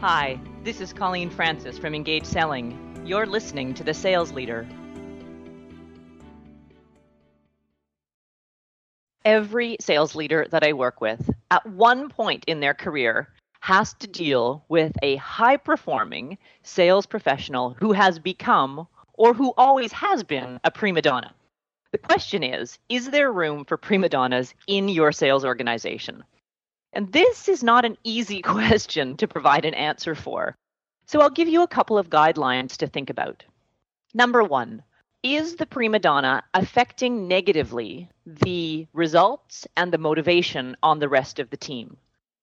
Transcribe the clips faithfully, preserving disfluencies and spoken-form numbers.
Hi, this is Colleen Francis from Engage Selling. You're listening to The Sales Leader. Every sales leader that I work with, at one point in their career, has to deal with a high-performing sales professional who has become, or who always has been, a prima donna. The question is, is there room for prima donnas in your sales organization? And this is not an easy question to provide an answer for. So I'll give you a couple of guidelines to think about. Number one, is the prima donna affecting negatively the results and the motivation on the rest of the team?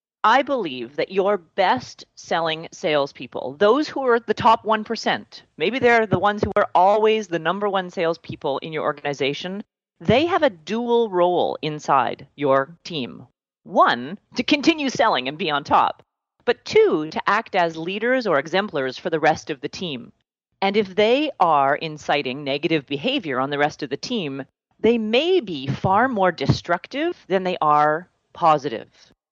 I believe that your best selling salespeople, those who are the top one percent, maybe they're the ones who are always the number one salespeople in your organization, they have a dual role inside your team. One, to continue selling and be on top, but two, to act as leaders or exemplars for the rest of the team. And if they are inciting negative behavior on the rest of the team, they may be far more destructive than they are positive.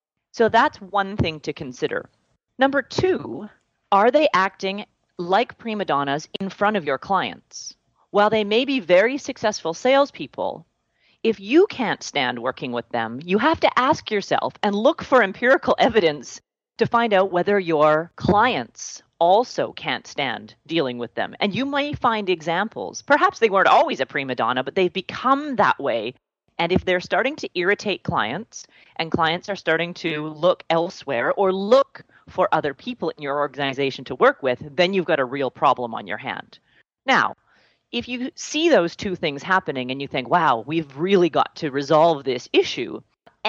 So that's one thing to consider. Number two, are they acting like prima donnas in front of your clients? While they may be very successful salespeople, if you can't stand working with them, you have to ask yourself and look for empirical evidence to find out whether your clients also can't stand dealing with them. And you may find examples. Perhaps they weren't always a prima donna, but they've become that way. And if they're starting to irritate clients and clients are starting to look elsewhere or look for other people in your organization to work with, then you've got a real problem on your hand. Now, if you see those two things happening and you think, wow, we've really got to resolve this issue,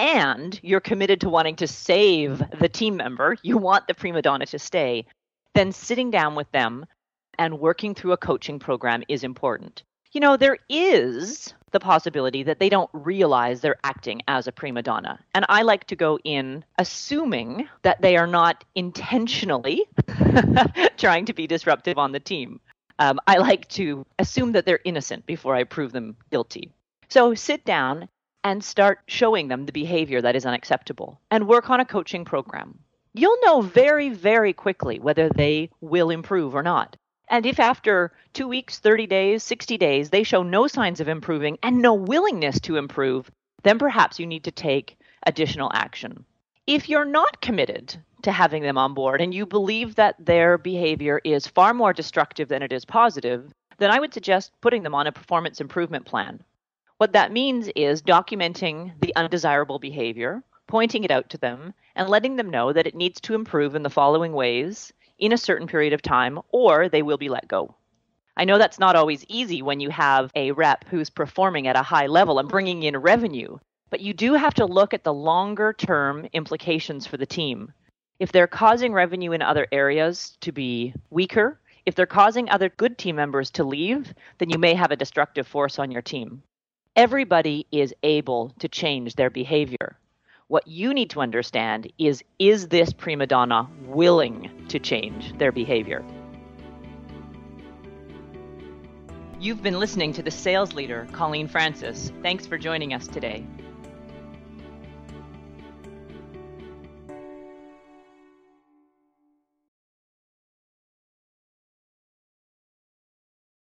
and you're committed to wanting to save the team member, you want the prima donna to stay, then sitting down with them and working through a coaching program is important. You know, there is the possibility that they don't realize they're acting as a prima donna. And I like to go in assuming that they are not intentionally trying to be disruptive on the team. Um, I like to assume that they're innocent before I prove them guilty. So sit down and start showing them the behavior that is unacceptable and work on a coaching program. You'll know very, very quickly whether they will improve or not. And if after two weeks, thirty days, sixty days, they show no signs of improving and no willingness to improve, then perhaps you need to take additional action. If you're not committed to having them on board and you believe that their behavior is far more destructive than it is positive, then I would suggest putting them on a performance improvement plan. What that means is documenting the undesirable behavior, pointing it out to them, and letting them know that it needs to improve in the following ways in a certain period of time, or they will be let go. I know that's not always easy when you have a rep who's performing at a high level and bringing in revenue, but you do have to look at the longer term implications for the team. If they're causing revenue in other areas to be weaker, if they're causing other good team members to leave, then you may have a destructive force on your team. Everybody is able to change their behavior. What you need to understand is, is this prima donna willing to change their behavior? You've been listening to The Sales Leader, Colleen Francis. Thanks for joining us today.